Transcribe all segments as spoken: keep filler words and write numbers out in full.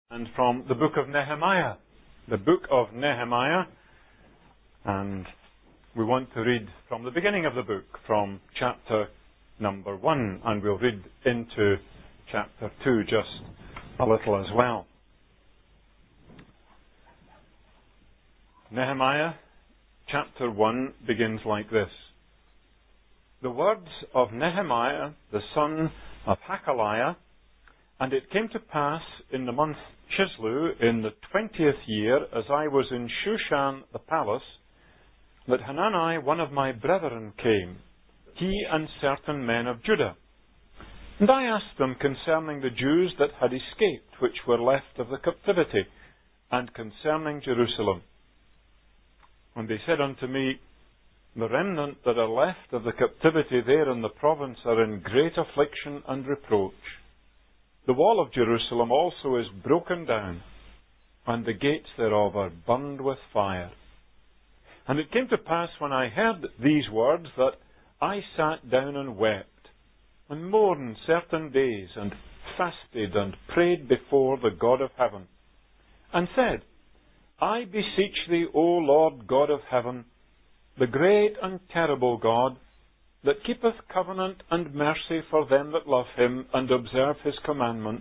And from the book of Nehemiah. The book of Nehemiah. And we want to read from the beginning of the book, from chapter number one. And we'll read into chapter two just a little as well. Nehemiah chapter one begins like this. The words of Nehemiah, the son of Hakaliah. And it came to pass in the month Chislew, in the twentieth year, as I was in Shushan the palace, that Hanani, one of my brethren, came, he and certain men of Judah. And I asked them concerning the Jews that had escaped, which were left of the captivity, and concerning Jerusalem. And they said unto me, the remnant that are left of the captivity there in the province are in great affliction and reproach. The wall of Jerusalem also is broken down, and the gates thereof are burned with fire. And it came to pass when I heard these words that I sat down and wept, and mourned certain days, and fasted and prayed before the God of heaven, and said, I beseech thee, O Lord God of heaven, the great and terrible God, that keepeth covenant and mercy for them that love him and observe his commandments.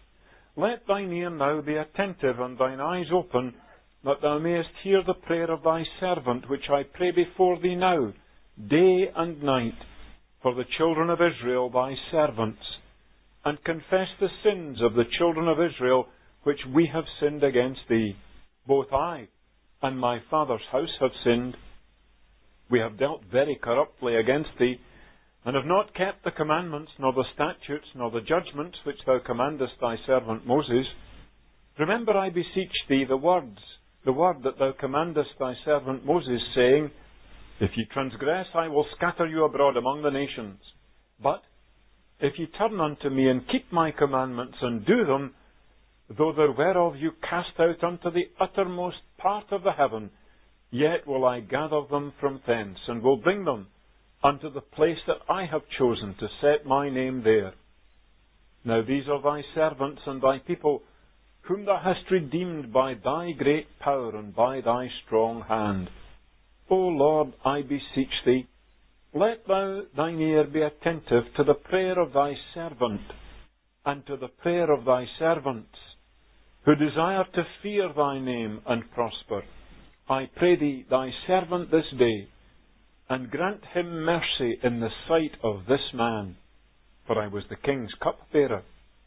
Let thine ear now be attentive and thine eyes open, that thou mayest hear the prayer of thy servant, which I pray before thee now, day and night, for the children of Israel thy servants, and confess the sins of the children of Israel, which we have sinned against thee. Both I and my father's house have sinned. We have dealt very corruptly against thee, and have not kept the commandments, nor the statutes, nor the judgments which thou commandest thy servant Moses. Remember, I beseech thee, the words, the word that thou commandest thy servant Moses, saying, If ye transgress, I will scatter you abroad among the nations. But if ye turn unto me, and keep my commandments, and do them, though there were of you cast out unto the uttermost part of the heaven, yet will I gather them from thence, and will bring them unto the place that I have chosen to set my name there. Now these are thy servants and thy people, whom thou hast redeemed by thy great power and by thy strong hand. O Lord, I beseech thee, let thou thine ear be attentive to the prayer of thy servant, and to the prayer of thy servants, who desire to fear thy name and prosper. I pray thee, thy servant this day, and grant him mercy in the sight of this man. For I was the king's cupbearer.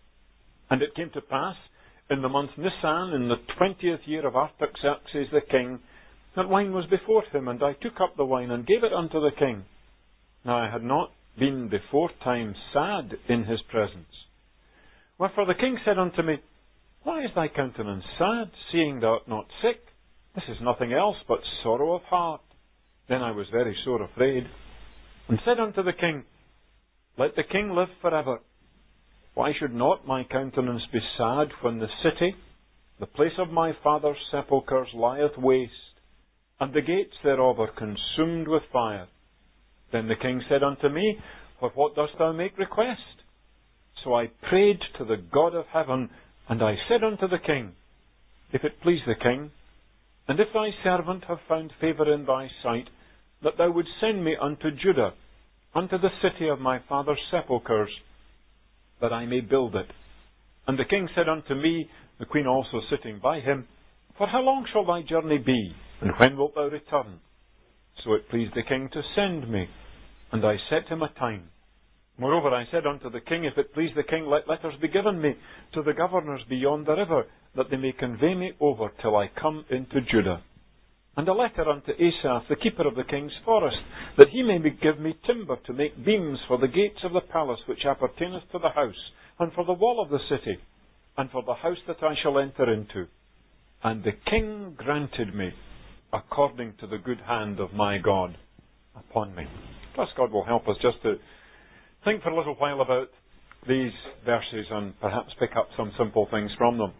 And it came to pass, in the month Nisan, in the twentieth year of Artaxerxes the king, that wine was before him, and I took up the wine, and gave it unto the king. Now I had not been beforetime sad in his presence. Wherefore the king said unto me, Why is thy countenance sad, seeing thou art not sick? This is nothing else but sorrow of heart. Then I was very sore afraid, and said unto the king, Let the king live forever. Why should not my countenance be sad when the city, the place of my father's sepulchres, lieth waste, and the gates thereof are consumed with fire? Then the king said unto me, For what dost thou make request? So I prayed to the God of heaven, and I said unto the king, If it please the king, and if thy servant have found favour in thy sight, that thou wouldst send me unto Judah, unto the city of my father's sepulchres, that I may build it. And the king said unto me, the queen also sitting by him, For how long shall thy journey be, and when wilt thou return? So it pleased the king to send me, and I set him a time. Moreover, I said unto the king, If it please the king, let letters be given me to the governors beyond the river, that they may convey me over till I come into Judah. And a letter unto Asaph, the keeper of the king's forest, that he may give me timber to make beams for the gates of the palace which appertaineth to the house, and for the wall of the city, and for the house that I shall enter into. And the king granted me, according to the good hand of my God upon me. Plus God will help us just to think for a little while about these verses and perhaps pick up some simple things from them.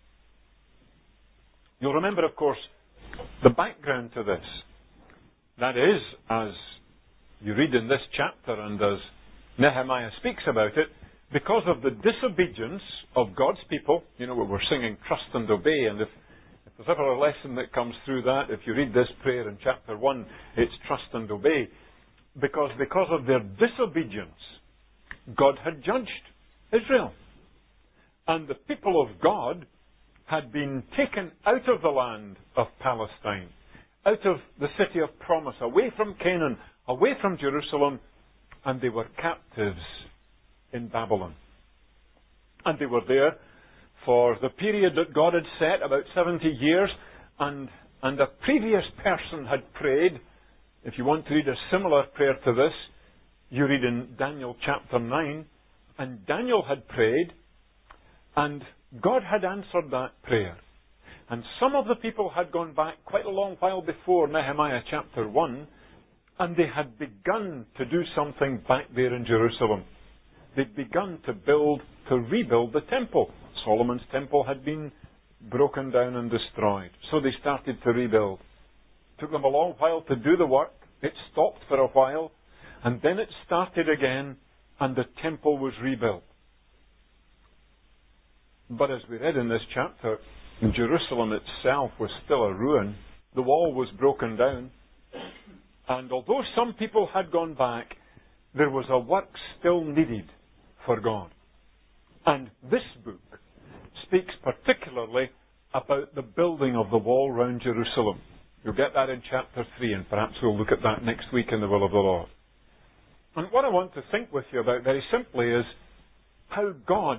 You'll remember, of course, the background to this. That is, as you read in this chapter and as Nehemiah speaks about it, because of the disobedience of God's people, you know, we're singing trust and obey, and if, if there's ever a lesson that comes through that, if you read this prayer in chapter one, it's trust and obey. Because, because of their disobedience, God had judged Israel. And the people of God had been taken out of the land of Palestine, out of the city of promise, away from Canaan, away from Jerusalem, and they were captives in Babylon. And they were there for the period that God had set, about seventy years, and, and a previous person had prayed. If you want to read a similar prayer to this, you read in Daniel chapter nine, and Daniel had prayed, and God had answered that prayer. And some of the people had gone back quite a long while before Nehemiah chapter one, and they had begun to do something back there in Jerusalem. They'd begun to build, to rebuild the temple. Solomon's temple had been broken down and destroyed. So they started to rebuild. It took them a long while to do the work. It stopped for a while, and then it started again, and the temple was rebuilt. But as we read in this chapter, Jerusalem itself was still a ruin. The wall was broken down. And although some people had gone back, there was a work still needed for God. And this book speaks particularly about the building of the wall round Jerusalem. You'll get that in chapter three, and perhaps we'll look at that next week in the will of the Lord. And what I want to think with you about very simply is how God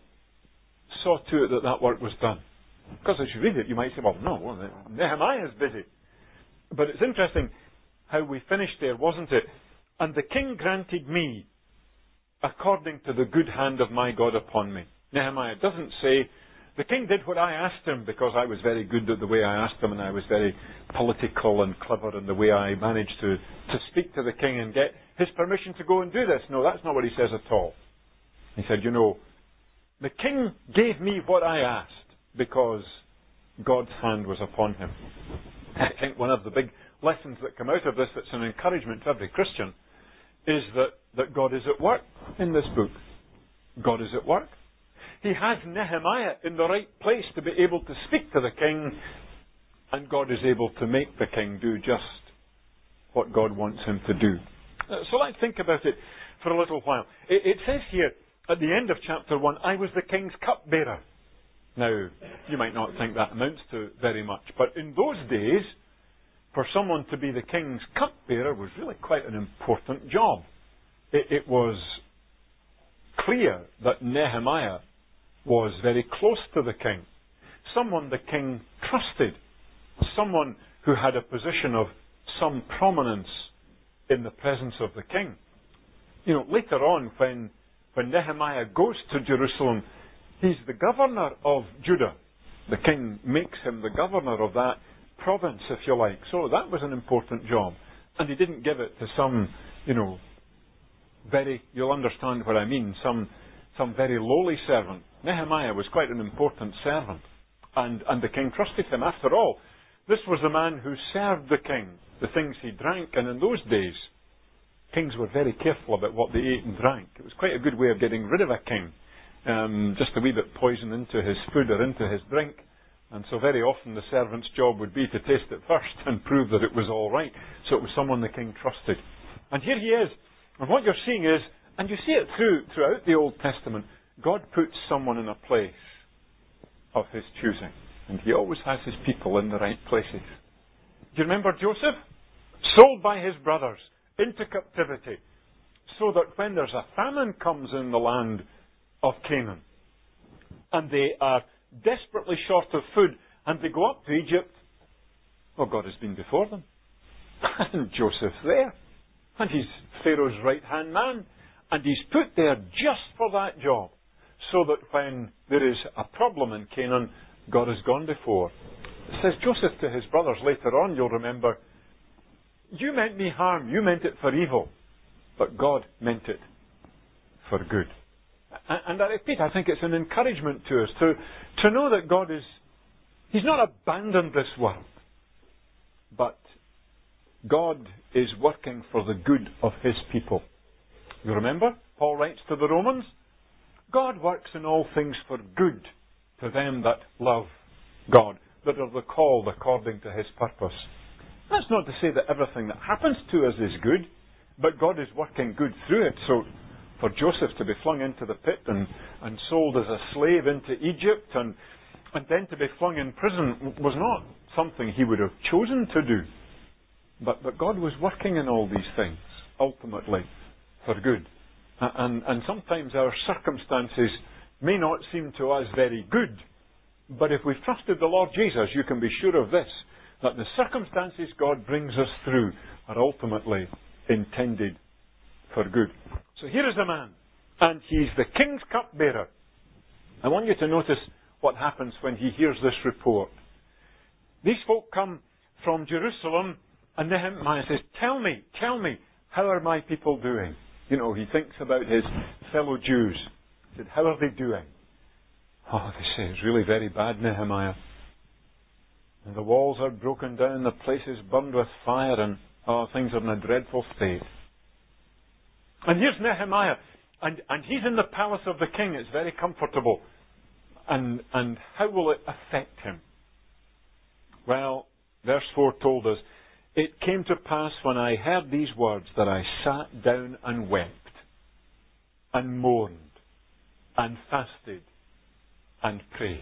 saw to it that that work was done. Because as you read it, you might say, well, no, well, Nehemiah is busy. But it's interesting how we finished there, wasn't it? And the king granted me according to the good hand of my God upon me. Nehemiah doesn't say, the king did what I asked him because I was very good at the way I asked him, and I was very political and clever in the way I managed to, to speak to the king and get his permission to go and do this. No, that's not what he says at all. He said, you know, the king gave me what I asked because God's hand was upon him. I think one of the big lessons that come out of this that's an encouragement to every Christian is that, that God is at work in this book. God is at work. He has Nehemiah in the right place to be able to speak to the king, and God is able to make the king do just what God wants him to do. So let's think about it for a little while. It, it says here at the end of chapter one, I was the king's cupbearer. Now, you might not think that amounts to very much, but in those days, for someone to be the king's cupbearer was really quite an important job. It, it was clear that Nehemiah was very close to the king. Someone the king trusted. Someone who had a position of some prominence in the presence of the king. You know, later on when, when Nehemiah goes to Jerusalem, he's the governor of Judah. The king makes him the governor of that province, if you like. So that was an important job. And he didn't give it to some, you know, very, you'll understand what I mean, some some very lowly servant. Nehemiah was quite an important servant. And, and the king trusted him. After all, this was the man who served the king, the things he drank. And in those days, kings were very careful about what they ate and drank. It was quite a good way of getting rid of a king. Um, just a wee bit poison into his food or into his drink. And so very often the servant's job would be to taste it first and prove that it was all right. So it was someone the king trusted. And here he is. And what you're seeing is, and you see it through throughout the Old Testament, God puts someone in a place of his choosing. And he always has his people in the right places. Do you remember Joseph? Sold by his brothers into captivity, so that when there's a famine comes in the land of Canaan, and they are desperately short of food, and they go up to Egypt, well, God has been before them. And Joseph's there. And he's Pharaoh's right-hand man. And he's put there just for that job. So that when there is a problem in Canaan, God has gone before. It says Joseph to his brothers later on, you'll remember, you meant me harm, you meant it for evil. But God meant it for good. And I repeat, I think it's an encouragement to us to, to know that God is, He's not abandoned this world, but God is working for the good of His people. You remember? Paul writes to the Romans, God works in all things for good to them that love God, that are the called according to His purpose. That's not to say that everything that happens to us is good, but God is working good through it. So for Joseph to be flung into the pit and, and sold as a slave into Egypt and, and then to be flung in prison was not something he would have chosen to do. But, but God was working in all these things, ultimately, for good. And, and sometimes our circumstances may not seem to us very good, but if we've trusted the Lord Jesus, you can be sure of this, that the circumstances God brings us through are ultimately intended for good. So here is a man, and he's the king's cupbearer. I want you to notice what happens when he hears this report. These folk come from Jerusalem, and Nehemiah says, tell me, tell me, how are my people doing? You know, he thinks about his fellow Jews. He said, how are they doing? Oh, they say, it's really very bad, Nehemiah. And the walls are broken down, the place is burned with fire, and oh, things are in a dreadful state. And here's Nehemiah, and, and he's in the palace of the king. It's very comfortable. And, and how will it affect him? Well, verse four told us, it came to pass when I heard these words that I sat down and wept, and mourned, and fasted, and prayed.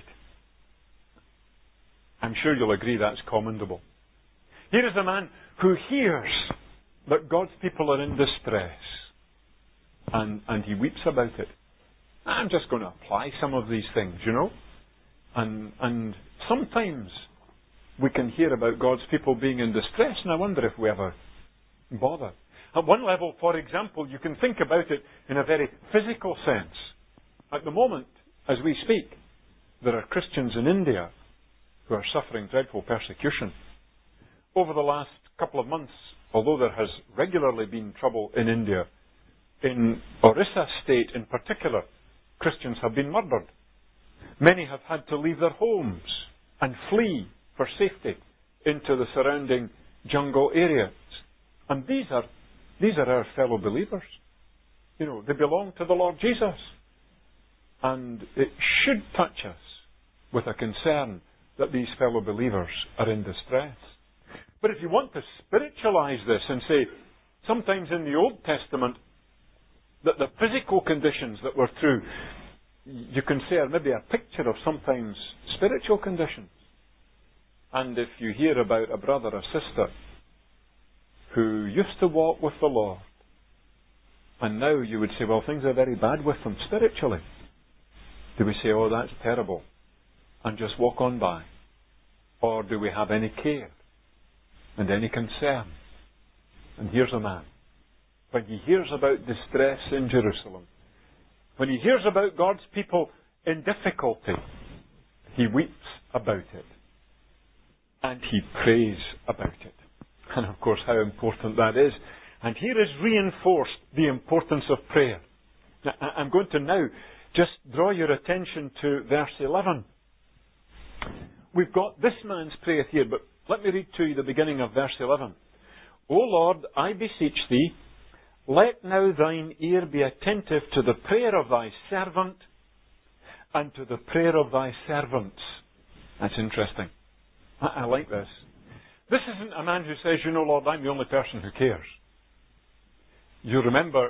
I'm sure you'll agree that's commendable. Here is a man who hears that God's people are in distress, and, and he weeps about it. I'm just going to apply some of these things, you know. And, and sometimes we can hear about God's people being in distress, and I wonder if we ever bother. At one level, for example, you can think about it in a very physical sense. At the moment, as we speak, there are Christians in India who are suffering dreadful persecution. Over the last couple of months, although there has regularly been trouble in India, in Orissa state in particular, Christians have been murdered. Many have had to leave their homes and flee for safety into the surrounding jungle areas. And these are these are our fellow believers. You know, they belong to the Lord Jesus. And it should touch us with a concern that these fellow believers are in distress. But if you want to spiritualize this and say, sometimes in the Old Testament, that the physical conditions that we're through, you can say are maybe a picture of sometimes spiritual conditions. And if you hear about a brother or sister who used to walk with the Lord, and now you would say, well, things are very bad with them spiritually. Do we say, oh, that's terrible, and just walk on by? Or do we have any care and any concern? And here's a man. When he hears about distress in Jerusalem, when he hears about God's people in difficulty, he weeps about it. And he prays about it. And of course, how important that is. And here is reinforced the importance of prayer. Now, I'm going to now just draw your attention to verse eleven. We've got this man's prayer here, but let me read to you the beginning of verse eleven. O Lord, I beseech thee, let now thine ear be attentive to the prayer of thy servant and to the prayer of thy servants. That's interesting. I, I like this. This isn't a man who says, you know, Lord, I'm the only person who cares. You remember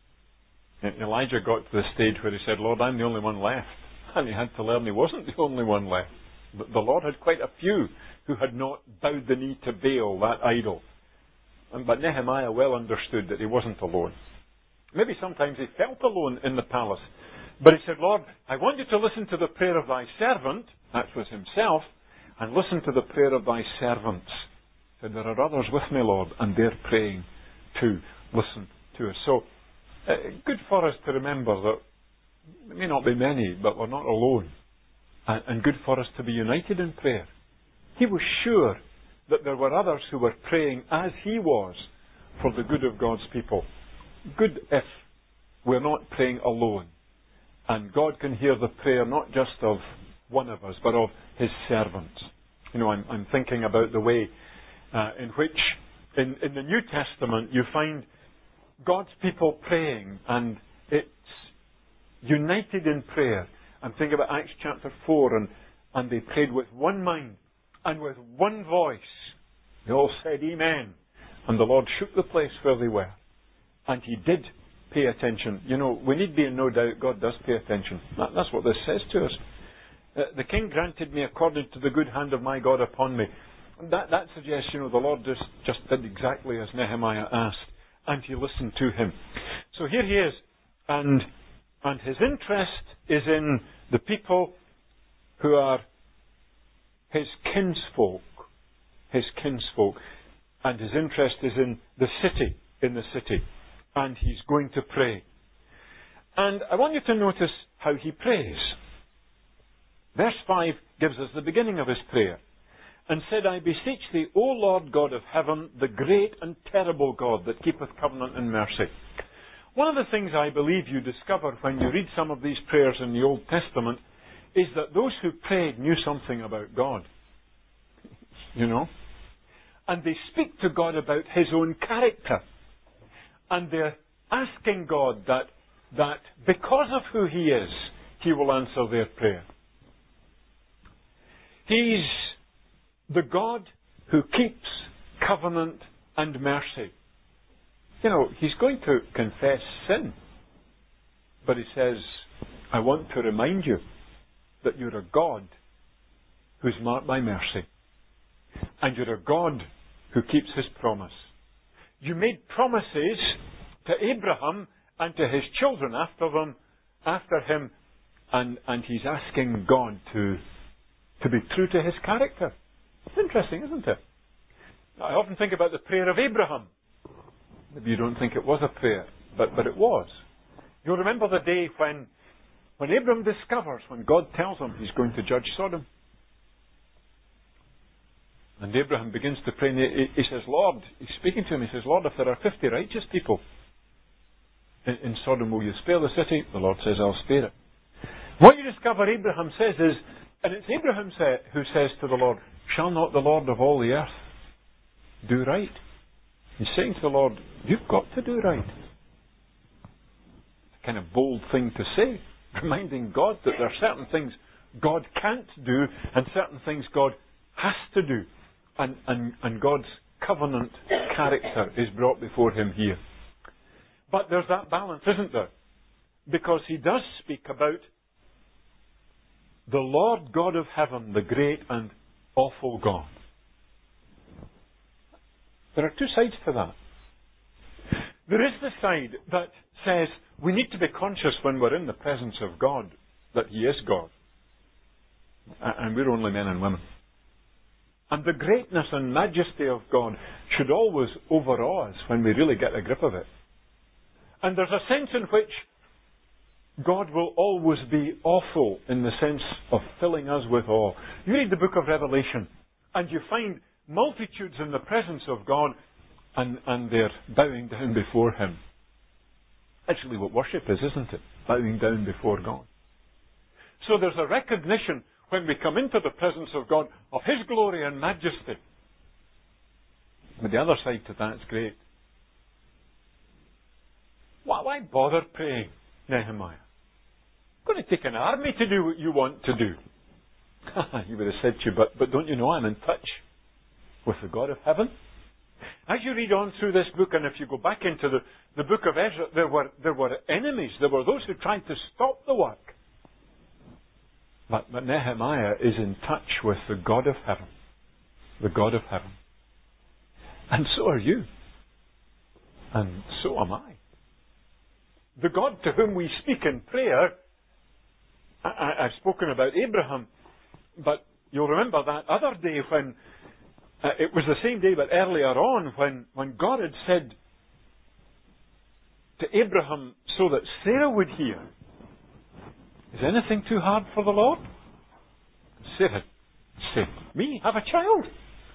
Elijah got to the stage where he said, Lord, I'm the only one left. And he had to learn he wasn't the only one left. The Lord had quite a few who had not bowed the knee to Baal, that idol. But Nehemiah well understood that he wasn't alone. Maybe sometimes he felt alone in the palace. But he said, Lord, I want you to listen to the prayer of thy servant, that was himself, and listen to the prayer of thy servants. He said, there are others with me, Lord, and they're praying too. Listen to us. So, uh, good for us to remember that there may not be many, but we're not alone. And, and good for us to be united in prayer. He was sure that there were others who were praying as he was for the good of God's people. Good if we're not praying alone. And God can hear the prayer not just of one of us, but of his servants. You know, I'm, I'm thinking about the way uh, in which in, in the New Testament you find God's people praying, and it's united in prayer. And think about Acts chapter four, and, and they prayed with one mind and with one voice. They all said amen. And the Lord shook the place where they were. And He did pay attention. You know, we need be in no doubt God does pay attention. That, that's what this says to us. Uh, the king granted me according to the good hand of my God upon me. That, that suggests, you know, the Lord just, just did exactly as Nehemiah asked. And he listened to him. So here he is. And, and his interest is in the people who are his kinsfolk. His kinsfolk. And his interest is in the city. In the city. And he's going to pray. And I want you to notice how he prays. Verse five gives us the beginning of his prayer. And said, I beseech thee, O Lord God of heaven, the great and terrible God that keepeth covenant and mercy. One of the things I believe you discover when you read some of these prayers in the Old Testament is that those who prayed knew something about God. You know? And they speak to God about His own character. And they're asking God that, that because of who He is, He will answer their prayer. He's the God who keeps covenant and mercy. You know, He's going to confess sin. But He says, I want to remind you that you're a God who's marked by mercy. And you're a God who keeps His promise. You made promises to Abraham and to his children after them, after him, and, and he's asking God to, to be true to His character. It's interesting, isn't it? I often think about the prayer of Abraham. Maybe you don't think it was a prayer, but, but it was. You'll remember the day when, when Abraham discovers, when God tells him He's going to judge Sodom. And Abraham begins to pray, and he, he says, Lord, he's speaking to him, he says, Lord, if there are fifty righteous people in, in Sodom, will you spare the city? The Lord says, I'll spare it. What you discover Abraham says is, and it's Abraham say, who says to the Lord, shall not the Lord of all the earth do right? He's saying to the Lord, you've got to do right. It's a kind of bold thing to say, reminding God that there are certain things God can't do and certain things God has to do. And, and, and God's covenant character is brought before him here. But there's that balance, isn't there? Because he does speak about the Lord God of heaven, the great and awful God. There are two sides to that. There is the side that says we need to be conscious when we're in the presence of God that He is God. And we're only men and women. And the greatness and majesty of God should always overawe us when we really get a grip of it. And there's a sense in which God will always be awful in the sense of filling us with awe. You read the book of Revelation and you find multitudes in the presence of God and, and they're bowing down before Him. Actually what worship is, isn't it? Bowing down before God. So there's a recognition when we come into the presence of God of His glory and majesty. But the other side to that's great. Why, why bother praying, Nehemiah? You're going to take an army to do what you want to do. He would have said to you, but, but don't you know I'm in touch with the God of heaven? As you read on through this book, and if you go back into the, the book of Ezra, there were, there were enemies. There were those who tried to stop the work. But, but Nehemiah is in touch with the God of heaven. The God of heaven. And so are you. And so am I. The God to whom we speak in prayer, I, I, I've spoken about Abraham, but you'll remember that other day when, uh, it was the same day but earlier on, when, when God had said to Abraham so that Sarah would hear, is anything too hard for the Lord? Sarah said, me, have a child?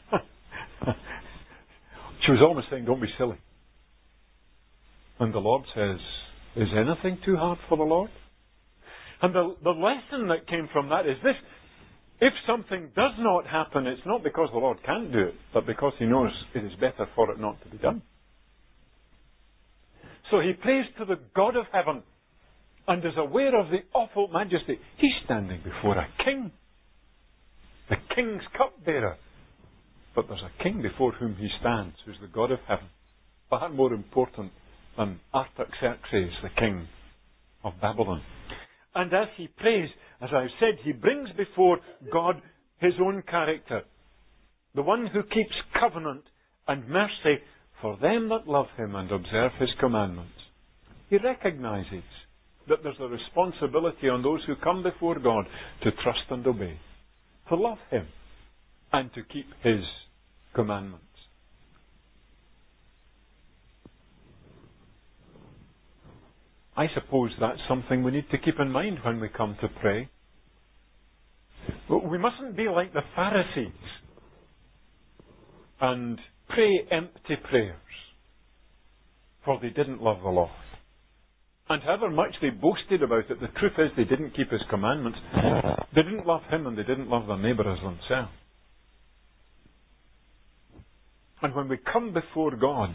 She was almost saying, don't be silly. And the Lord says, is anything too hard for the Lord? And the, the lesson that came from that is this. If something does not happen, it's not because the Lord can't do it, but because He knows it is better for it not to be done. So he prays to the God of heaven. and is aware of the awful majesty. He's standing before a king, the king's cupbearer. But there's a king before whom he stands, who's the God of heaven, far more important than Artaxerxes, the king of Babylon. And as he prays, as I've said, he brings before God his own character, the one who keeps covenant and mercy for them that love him and observe his commandments. He recognizes that there's a responsibility on those who come before God to trust and obey, to love him and to keep his commandments. I suppose that's something we need to keep in mind when we come to pray. We mustn't be like the Pharisees and pray empty prayers, for they didn't love the Lord. And however much they boasted about it, the truth is they didn't keep his commandments. They didn't love him and they didn't love their neighbour as themselves. And when we come before God,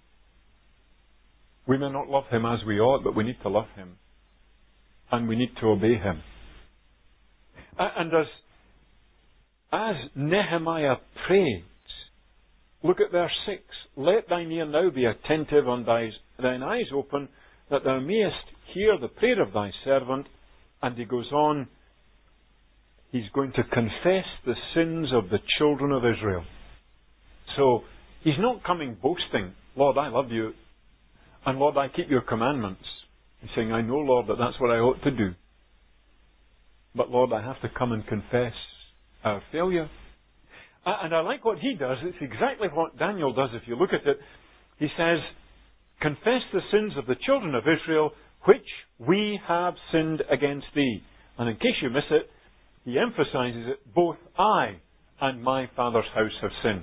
we may not love him as we ought, but we need to love him. And we need to obey him. And as, as Nehemiah prays, look at verse six. Let thine ear now be attentive and thine eyes open, that thou mayest hear the prayer of thy servant. And he goes on, he's going to confess the sins of the children of Israel. So, he's not coming boasting, Lord, I love you, and Lord, I keep your commandments. He's saying, I know, Lord, that that's what I ought to do. But Lord, I have to come and confess our failure. And I like what he does. It's exactly what Daniel does if you look at it. He says, confess the sins of the children of Israel, which we have sinned against thee. And in case you miss it, he emphasizes it, both I and my father's house have sinned.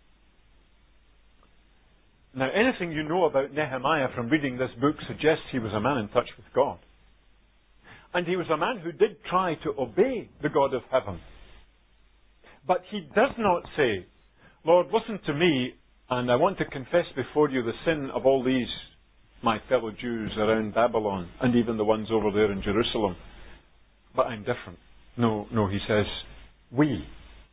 Now, anything you know about Nehemiah from reading this book suggests he was a man in touch with God. And he was a man who did try to obey the God of heaven. But he does not say, Lord, listen to me, and I want to confess before you the sin of all these, my fellow Jews around Babylon, and even the ones over there in Jerusalem. But I'm different. No, no, he says, we,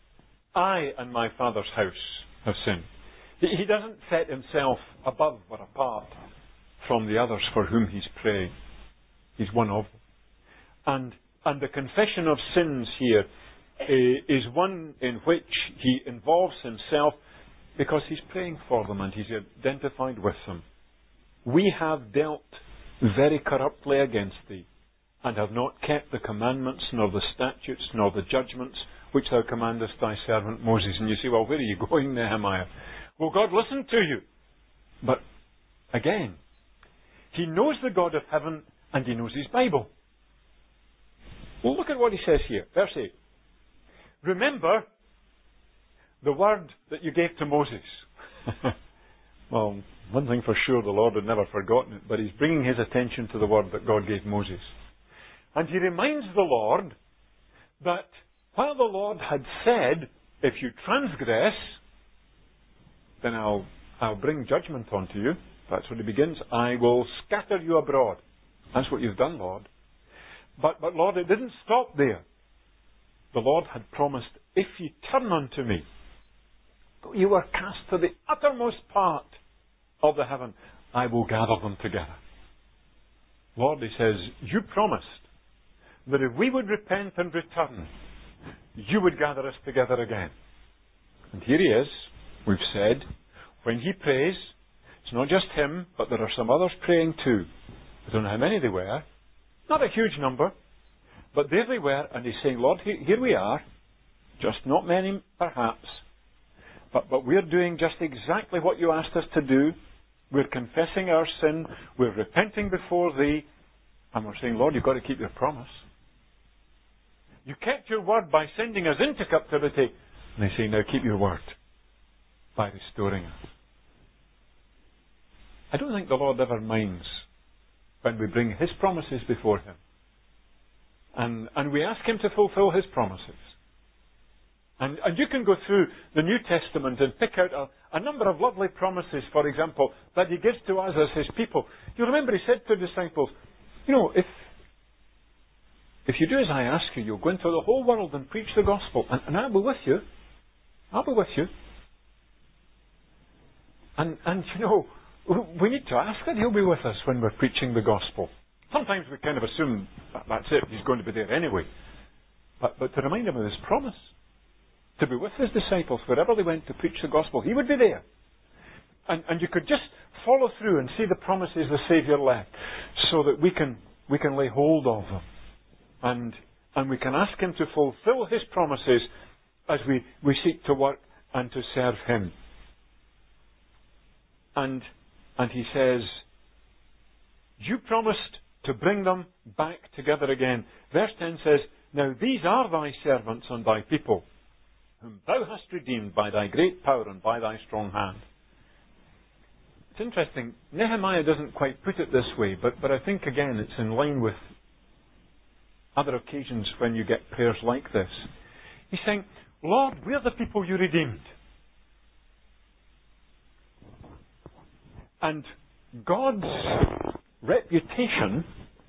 I and my father's house have sinned. He doesn't set himself above or apart from the others for whom he's praying. He's one of them. And, and the confession of sins here uh, is one in which he involves himself because he's praying for them and he's identified with them. We have dealt very corruptly against thee, and have not kept the commandments, nor the statutes, nor the judgments which thou commandest thy servant Moses. And you say, well, where are you going, Nehemiah? Well, God listened to you. But, again, he knows the God of heaven and he knows his Bible. Well, look at what he says here. Verse eight. Remember the word that you gave to Moses. Well, one thing for sure, the Lord had never forgotten it, but he's bringing his attention to the word that God gave Moses. And he reminds the Lord that while the Lord had said, if you transgress, then I'll, I'll bring judgment onto you. That's what he begins. I will scatter you abroad. That's what you've done, Lord. But, but Lord, it didn't stop there. The Lord had promised, if you turn unto me, you are cast to the uttermost part of the heaven, I will gather them together. Lord, he says, you promised that if we would repent and return, you would gather us together again. And here he is. We've said, when he prays, it's not just him, but there are some others praying too. I don't know how many they were. Not a huge number. But there they were, and he's saying, Lord, here we are. Just not many, perhaps. But, but we're doing just exactly what you asked us to do. We're confessing our sin. We're repenting before thee. And we're saying, Lord, you've got to keep your promise. You kept your word by sending us into captivity. And they say, now keep your word by restoring us. I don't think the Lord ever minds when we bring his promises before him. And, and we ask him to fulfill his promises. And, and you can go through the New Testament and pick out a, a number of lovely promises, for example, that he gives to us as his people. You remember he said to the disciples, you know, if, if you do as I ask you, you'll go into the whole world and preach the gospel, and, and I'll be with you. I'll be with you. And, and, you know, we need to ask that He'll be with us when we're preaching the gospel. Sometimes we kind of assume that that's it, He's going to be there anyway. But, but to remind Him of His promise, to be with His disciples wherever they went to preach the gospel, He would be there. And, and you could just follow through and see the promises the Saviour left, so that we can we can lay hold of them. And, and we can ask Him to fulfill His promises as we, we seek to work and to serve Him. And, and He says, you promised to bring them back together again. Verse ten says, now these are thy servants and thy people, whom thou hast redeemed by thy great power and by thy strong hand. It's interesting, Nehemiah doesn't quite put it this way, but, but I think again it's in line with other occasions when you get prayers like this. He's saying, Lord, we're the people you redeemed. And God's reputation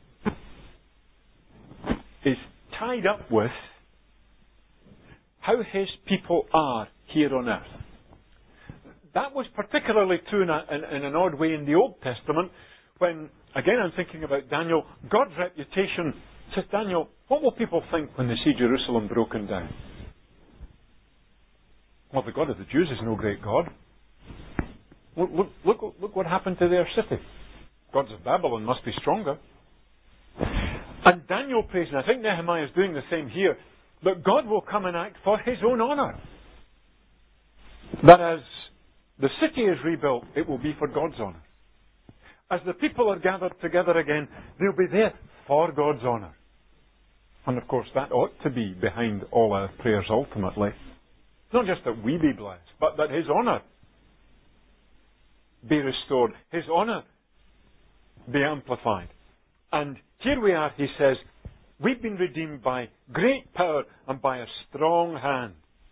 is tied up with how His people are here on earth. That was particularly true in, a, in, in an odd way in the Old Testament, when, again I'm thinking about Daniel, God's reputation says, Daniel, what will people think when they see Jerusalem broken down? Well, the God of the Jews is no great God. Look, look, look, look what happened to their city. Gods of Babylon must be stronger. And Daniel prays, and I think Nehemiah is doing the same here, that God will come and act for His own honour. That as the city is rebuilt, it will be for God's honour. As the people are gathered together again, they'll be there for God's honour. And of course that ought to be behind all our prayers ultimately. Not just that we be blessed, but that His honour be restored. His honour be amplified. And here we are, he says, we've been redeemed by great power and by a strong hand.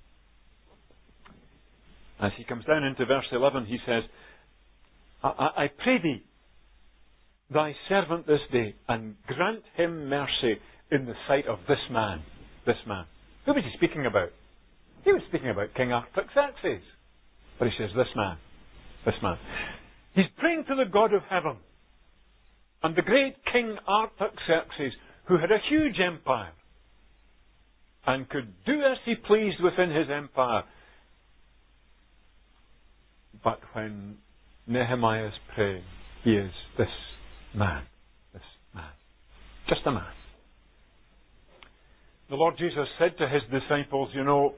As he comes down into verse eleven, he says, I, I, I pray thee, thy servant this day, and grant him mercy in the sight of this man. This man. Who was he speaking about? He was speaking about King Artaxerxes. But he says, this man. This man. He's praying to the God of heaven. And the great King Artaxerxes, who had a huge empire, and could do as he pleased within his empire. But when Nehemiah is praying, he is this man. This man. Just a man. The Lord Jesus said to His disciples, you know,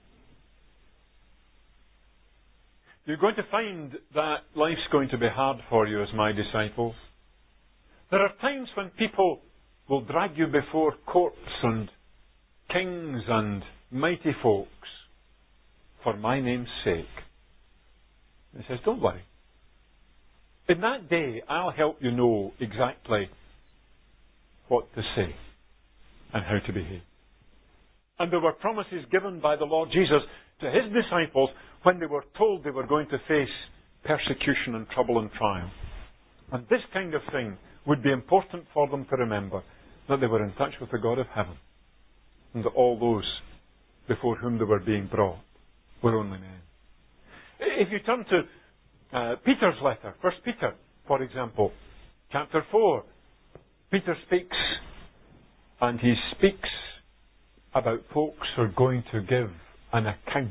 you're going to find that life's going to be hard for you as my disciples. There are times when people will drag you before courts and kings and mighty folks for my name's sake. He says, don't worry. In that day, I'll help you know exactly what to say and how to behave. And there were promises given by the Lord Jesus to His disciples when they were told they were going to face persecution and trouble and trial. And this kind of thing would be important for them to remember, that they were in touch with the God of heaven, and that all those before whom they were being brought were only men. If you turn to uh, Peter's letter, First Peter, for example, chapter four, Peter speaks, and he speaks about folks who are going to give an account.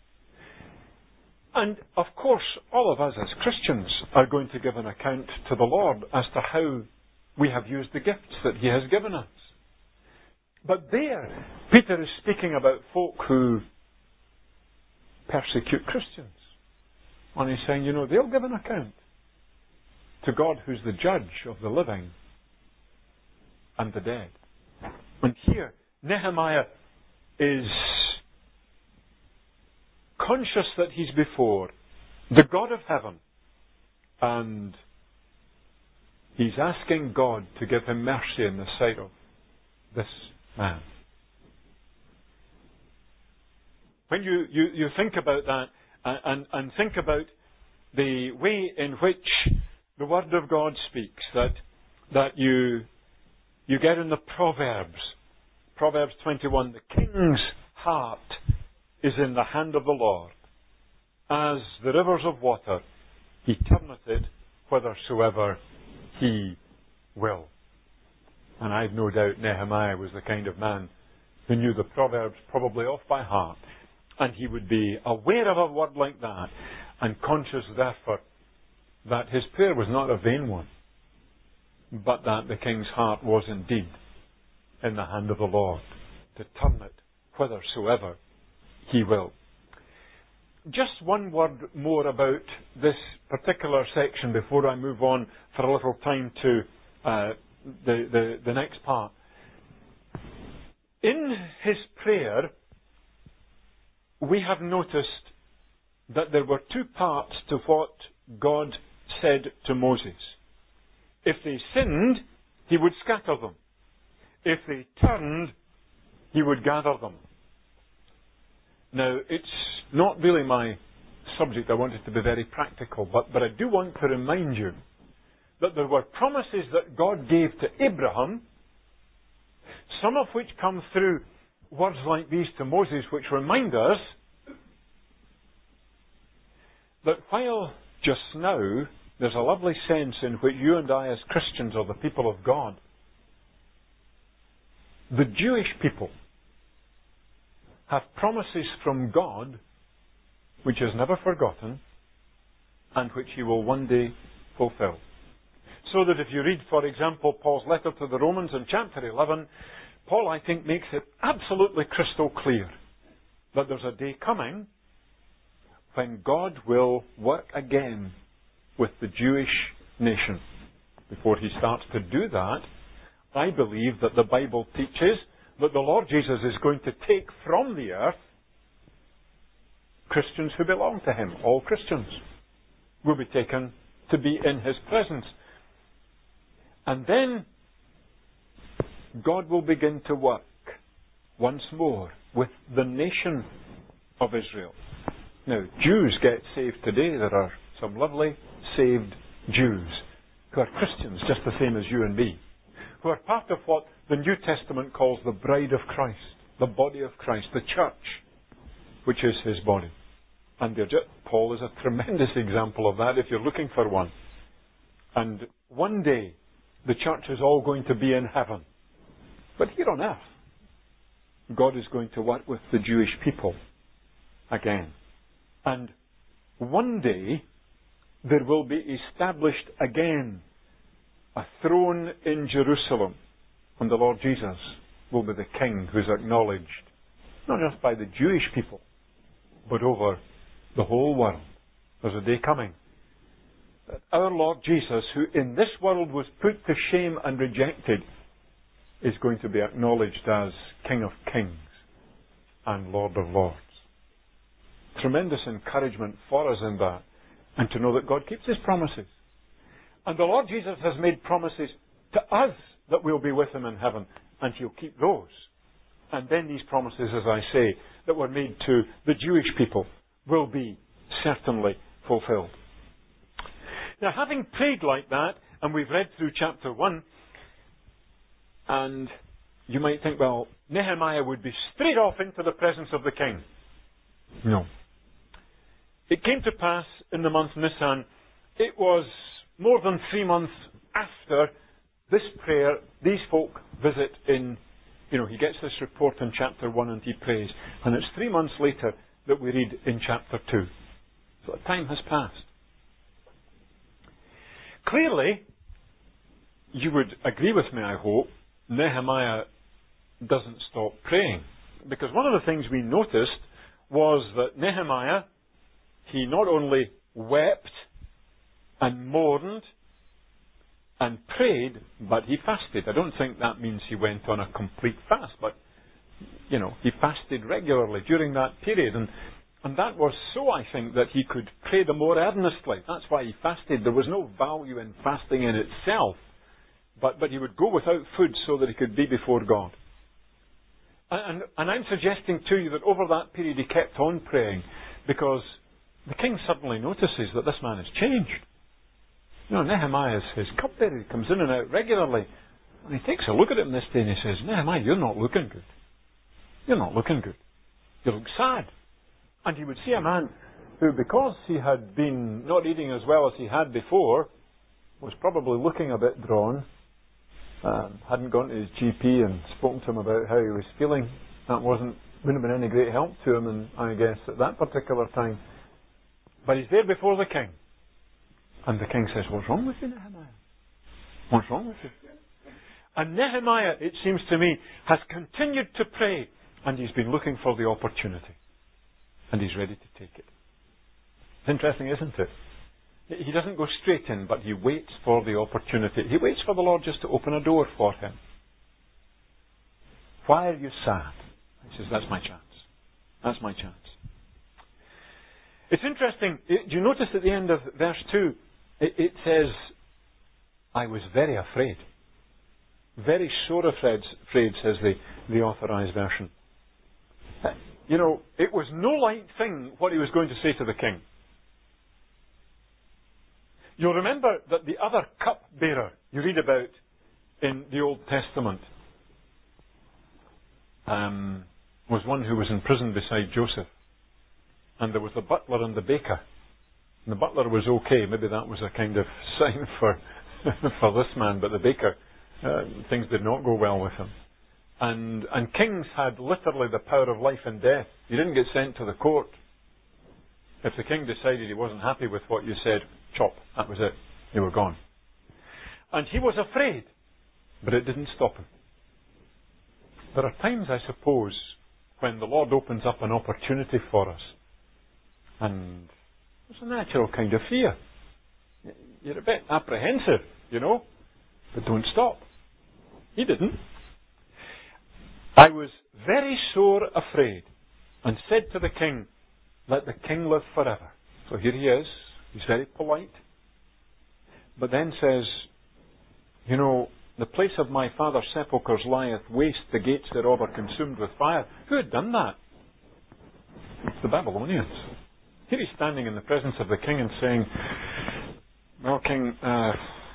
And, of course, all of us as Christians are going to give an account to the Lord as to how we have used the gifts that He has given us. But there, Peter is speaking about folk who persecute Christians. And he's saying, you know, they'll give an account to God who's the judge of the living and the dead. And here, Nehemiah is conscious that he's before the God of heaven, and he's asking God to give him mercy in the sight of this man. When you, you, you think about that and, and, and think about the way in which the Word of God speaks, that, that you, you get in the Proverbs, Proverbs twenty-one, the king's heart is in the hand of the Lord. As the rivers of water, he turneth it whithersoever he will. And I've no doubt Nehemiah was the kind of man who knew the Proverbs probably off by heart. And he would be aware of a word like that and conscious, therefore, that his prayer was not a vain one, but that the king's heart was indeed in the hand of the Lord to turn it whithersoever he will. Just one word more about this particular section before I move on for a little time to uh, the, the, the next part. In his prayer, we have noticed that there were two parts to what God said to Moses. If they sinned, he would scatter them. If they turned, he would gather them. Now, it's not really my subject. I want it to be very practical, but, but I do want to remind you that there were promises that God gave to Abraham, some of which come through words like these to Moses, which remind us that while just now there's a lovely sense in which you and I as Christians are the people of God, the Jewish people have promises from God which is never forgotten and which he will one day fulfill. So that if you read, for example, Paul's letter to the Romans in chapter eleven, Paul, I think, makes it absolutely crystal clear that there's a day coming when God will work again with the Jewish nation. Before he starts to do that, I believe that the Bible teaches that the Lord Jesus is going to take from the earth Christians who belong to him. All Christians will be taken to be in his presence. And then God will begin to work once more with the nation of Israel. Now, Jews get saved today. There are some lovely saved Jews who are Christians just the same as you and me, who are part of what the New Testament calls the bride of Christ, the body of Christ, the church, which is his body. And Paul is a tremendous example of that if you're looking for one. And one day, the church is all going to be in heaven. But here on earth, God is going to work with the Jewish people again. And one day, there will be established again a throne in Jerusalem. And the Lord Jesus will be the King who's acknowledged, not just by the Jewish people, but over the whole world. There's a day coming that our Lord Jesus, who in this world was put to shame and rejected, is going to be acknowledged as King of Kings and Lord of Lords. Tremendous encouragement for us in that, and to know that God keeps his promises. And the Lord Jesus has made promises to us that we'll be with him in heaven, and he'll keep those. And then these promises, as I say, that were made to the Jewish people will be certainly fulfilled. Now, having prayed like that, and we've read through chapter one, and you might think, well, Nehemiah would be straight off into the presence of the king. No. It came to pass in the month Nisan, it was more than three months after this prayer, these folk visit in, you know, he gets this report in chapter one and he prays. And it's three months later that we read in chapter two. So time has passed. Clearly, you would agree with me, I hope, Nehemiah doesn't stop praying. Because one of the things we noticed was that Nehemiah, he not only wept and mourned and prayed, but he fasted. I don't think that means he went on a complete fast, but, you know, he fasted regularly during that period. And, and that was so, I think, that he could pray the more earnestly. That's why he fasted. There was no value in fasting in itself, but, but he would go without food so that he could be before God. And, and I'm suggesting to you that over that period he kept on praying, because the king suddenly notices that this man has changed. You know, Nehemiah is his cupbearer. He comes in and out regularly. And he takes a look at him this day and he says, Nehemiah, you're not looking good. You're not looking good. You look sad. And he would see a man who, because he had been not eating as well as he had before, was probably looking a bit drawn, um, hadn't gone to his G P and spoken to him about how he was feeling. That wasn't wouldn't have been any great help to him, and I guess at that particular time. But he's there before the king. And the king says, what's wrong with you, Nehemiah? What's wrong with you? And Nehemiah, it seems to me, has continued to pray, and he's been looking for the opportunity. And he's ready to take it. It's interesting, isn't it? He doesn't go straight in, but he waits for the opportunity. He waits for the Lord just to open a door for him. Why are you sad? He says, that's my chance. That's my chance. It's interesting. Do you notice at the end of verse two, it, it says, I was very afraid. Very sore afraid, afraid says the, the Authorized Version. You know, it was no light thing what he was going to say to the king. You'll remember that the other cupbearer you read about in the Old Testament um, was one who was in prison beside Joseph. And there was the butler and the baker. And the butler was okay. Maybe that was a kind of sign for for this man. But the baker, uh, things did not go well with him. And and kings had literally the power of life and death. You didn't get sent to the court. If the king decided he wasn't happy with what you said, chop. That was it. You were gone. And he was afraid. But it didn't stop him. There are times, I suppose, when the Lord opens up an opportunity for us. And there's a natural kind of fear. You're a bit apprehensive, you know. But don't stop. He didn't. I was very sore afraid and said to the king, let the king live forever. So here he is. He's very polite. But then says, you know, the place of my father's sepulchres lieth waste, the gates thereof are consumed with fire. Who had done that? It's the Babylonians. Here he's standing in the presence of the king and saying, well, king, uh,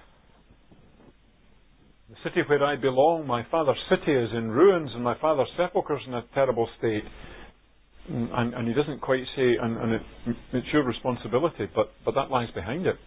the city where I belong, my father's city is in ruins and my father's sepulchre is in a terrible state. And, and he doesn't quite say, and, and it, it's your responsibility, but, but that lies behind it.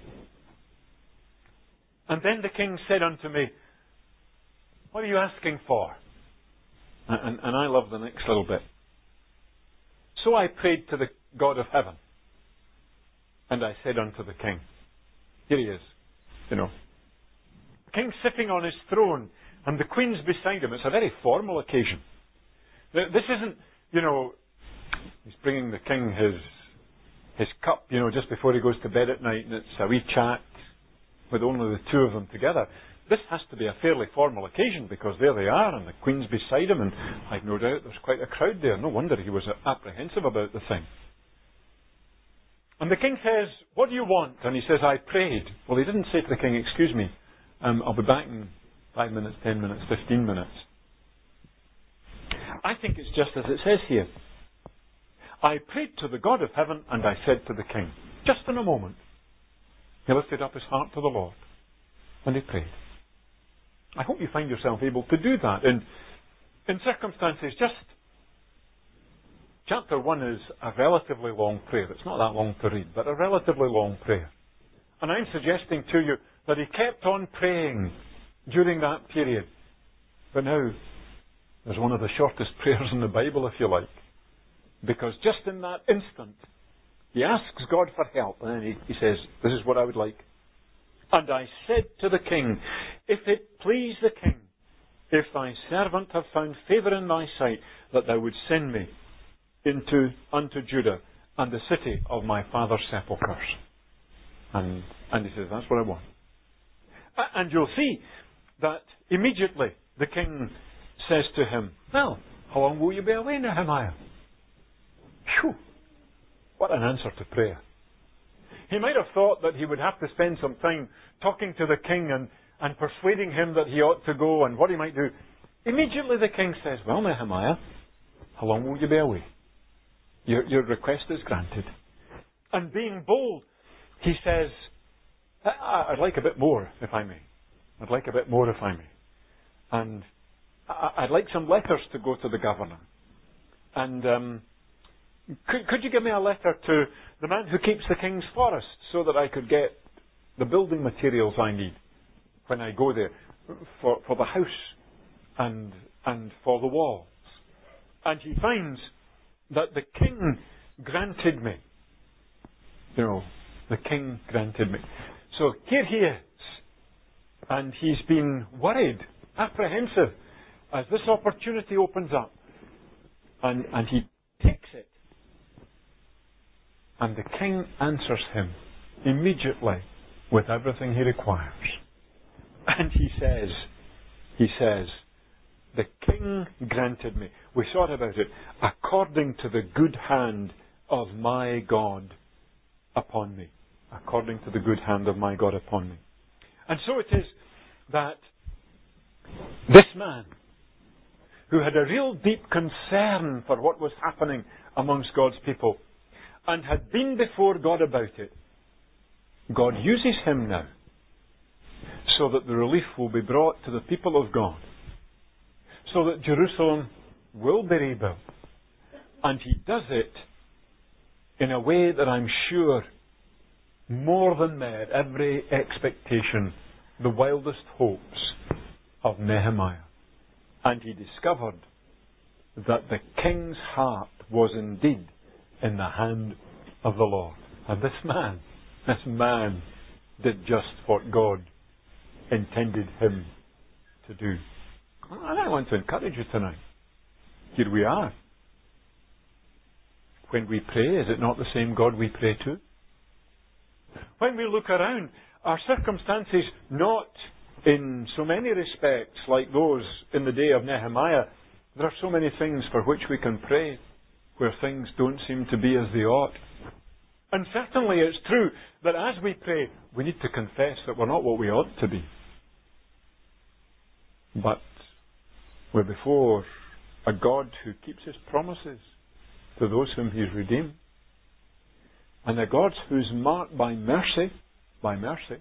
And then the king said unto me, what are you asking for? And, and I love the next little bit. So I prayed to the God of heaven. And I said unto the king, here he is, you know. The king's sitting on his throne, and the queen's beside him. It's a very formal occasion. This isn't, you know, he's bringing the king his his cup, you know, just before he goes to bed at night, and it's a wee chat with only the two of them together. This has to be a fairly formal occasion, because there they are, and the queen's beside him, and I've no doubt there's quite a crowd there. No wonder he was apprehensive about the thing. And the king says, what do you want? And he says, I prayed. Well, he didn't say to the king, excuse me, um, I'll be back in five minutes, ten minutes, fifteen minutes. I think it's just as it says here. I prayed to the God of heaven, and I said to the king, just in a moment. He lifted up his heart to the Lord, and he prayed. I hope you find yourself able to do that in, in circumstances. Just chapter one is a relatively long prayer. It's not that long to read, but a relatively long prayer. And I'm suggesting to you that he kept on praying during that period. But now, there's one of the shortest prayers in the Bible, if you like. Because just in that instant, he asks God for help, and then he, he says, this is what I would like. And I said to the king, if it please the king, if thy servant have found favour in thy sight, that thou would send me into unto Judah and the city of my father's sepulchres. And, and he says, that's what I want. And you'll see that immediately the king says to him, well, how long will you be away, Nehemiah? Phew! What an answer to prayer. He might have thought that he would have to spend some time talking to the king and, and persuading him that he ought to go and what he might do. Immediately the king says, well, Nehemiah, how long will you be away? Your, your request is granted. And being bold, he says, I'd like a bit more, if I may. I'd like a bit more, if I may. and I, I'd like some letters to go to the governor. And um, could, could you give me a letter to the man who keeps the king's forest so that I could get the building materials I need when I go there for, for the house and and for the walls? And he finds that the king granted me. You know, the king granted me. So here he is. And he's been worried, apprehensive, as this opportunity opens up. And, and he takes it. And the king answers him immediately with everything he requires. And he says, he says, the king granted me. We thought about it. According to the good hand of my God upon me. According to the good hand of my God upon me. And so it is that this man, who had a real deep concern for what was happening amongst God's people, and had been before God about it, God uses him now so that the relief will be brought to the people of God, so that Jerusalem will be rebuilt. And he does it in a way that I'm sure more than met every expectation, the wildest hopes of Nehemiah. And he discovered that the king's heart was indeed in the hand of the Lord. And this man, this man did just what God intended him to do. And I want to encourage you tonight. Here we are. When we pray, is it not the same God we pray to? When we look around, our circumstances not in so many respects like those in the day of Nehemiah. There are so many things for which we can pray where things don't seem to be as they ought. And certainly it's true that as we pray, we need to confess that we're not what we ought to be. But we're before a God who keeps his promises to those whom he's redeemed. And a God who's marked by mercy, by mercy,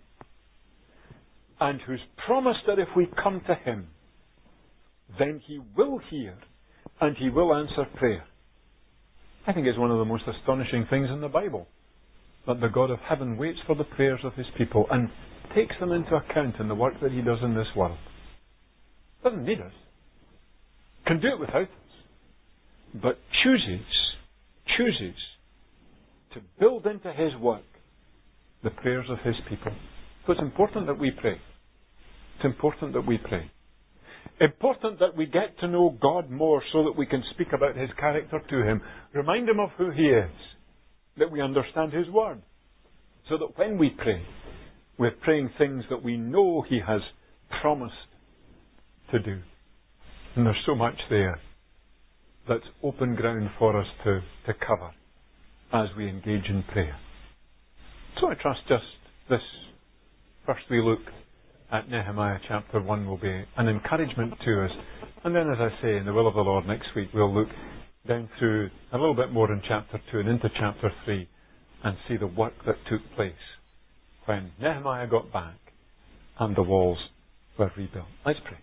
and who's promised that if we come to him, then he will hear and he will answer prayer. I think it's one of the most astonishing things in the Bible, that the God of heaven waits for the prayers of his people and takes them into account in the work that he does in this world. Doesn't need us. Can do it without us. But chooses, chooses to build into his work the prayers of his people. So it's important that we pray. It's important that we pray. Important that we get to know God more so that we can speak about his character to him. Remind him of who he is. That we understand his word. So that when we pray, we're praying things that we know he has promised to do. And there's so much there that's open ground for us to, to cover as we engage in prayer. So I trust just this first wee look at Nehemiah chapter one will be an encouragement to us. And then, as I say, in the will of the Lord, next week we'll look down through a little bit more in chapter two and into chapter three and see the work that took place when Nehemiah got back and the walls were rebuilt. Let's pray.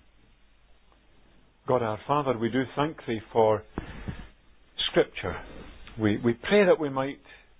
God our Father, we do thank thee for Scripture. We, we pray that we might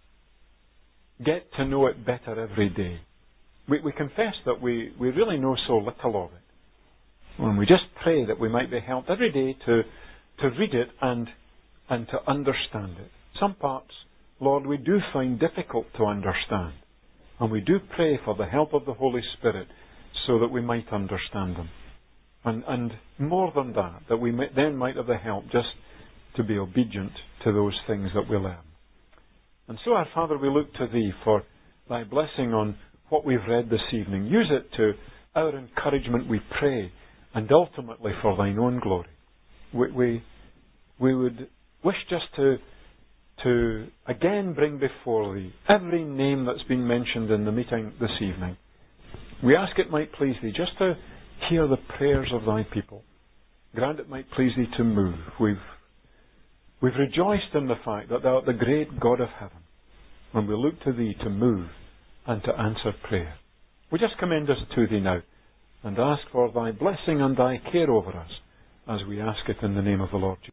get to know it better every day. We, we confess that we, we really know so little of it. And we just pray that we might be helped every day to, to read it and, and to understand it. Some parts, Lord, we do find difficult to understand. And we do pray for the help of the Holy Spirit so that we might understand them. And, and more than that, that we may, then might have the help just to be obedient to those things that we learn. And so, our Father, we look to thee for thy blessing on what we've read this evening. Use it to our encouragement, we pray, and ultimately for thine own glory. We, we, we would wish just to, to again bring before thee every name that's been mentioned in the meeting this evening. We ask it might please thee just to hear the prayers of thy people. Grant it might please thee to move. We've, we've rejoiced in the fact that thou art the great God of heaven. When we look to thee to move and to answer prayer. We just commend us to thee now and ask for thy blessing and thy care over us, as we ask it in the name of the Lord Jesus.